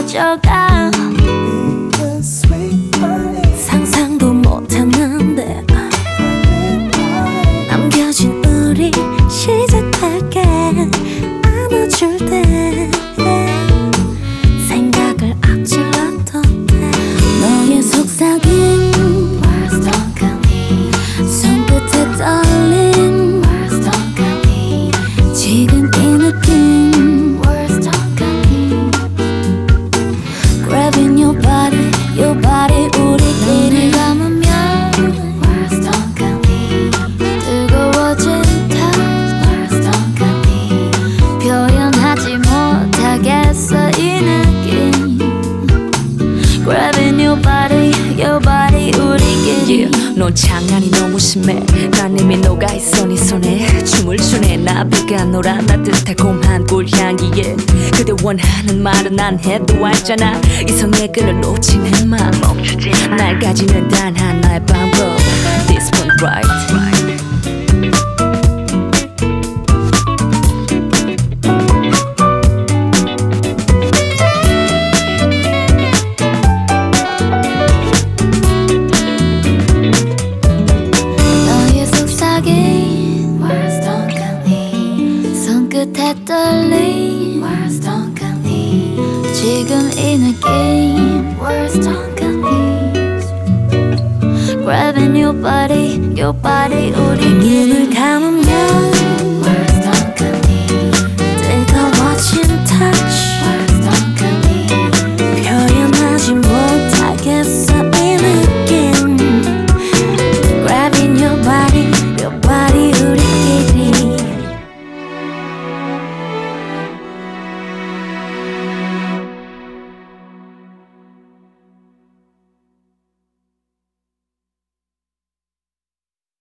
가져가. 상상도 못했는데 남겨진 우리 시작할게. 안아줄 때 생각을 앞질러도 돼. 너의 속삭임 손끝에 떨림 지금 이 느낌 Grabbing your body 우리끼리 감으면 뜨거워진 touch 표현하지 못하겠어 이 느낌 Grabbing your body 우리끼리 yeah. 넌 장난이 너무 심해. 간님이 녹아있어 네 손에 춤을 추네. 나비가 놀아 따뜻한 곰한 꿀향기에 그대 원하는 말은 난 해도 알잖아. 이 손에 끈을 놓치는 맘 멈추지 날 가지는 단 하나의 방법 This one right